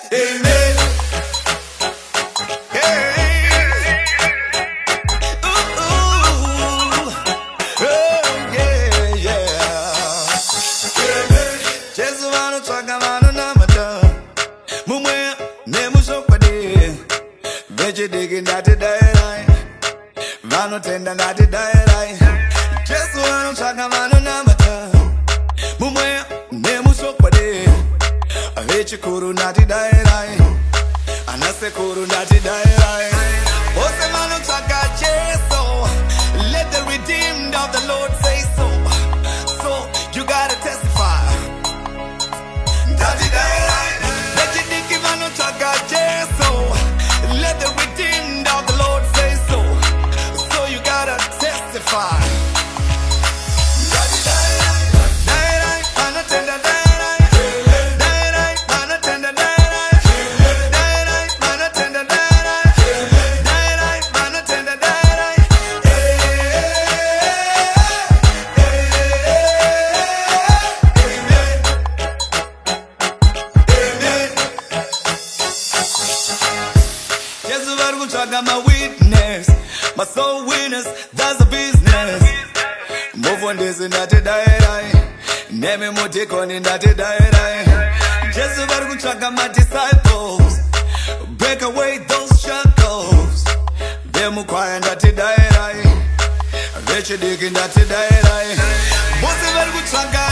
Amen. Hey. Ooh, ooh. Oh, yeah, yeah. Amen. Jesu vano tsvaka vano namata mumwe nemusokwadi vechidiki ndati dairai vanotenda ndati dairai Jesu vanotsvaka vanonamata mumwe nemusokwadi vechikuru ndati dairai anasekuru ndati dairai vose vanotsvaka Jesu. Let the redeemed of the Lord say so. So you gotta testify ndati dairai vechidiki vanotsvaka Jesu. Let the redeemed of the Lord say so. So you gotta testify. My witness, my soul winners, that's a business. Move on this and that die. Name me take on in that die. Just about to track my disciples, break away those shackles. Them who cry and that die. Rich digging that die. Most of them track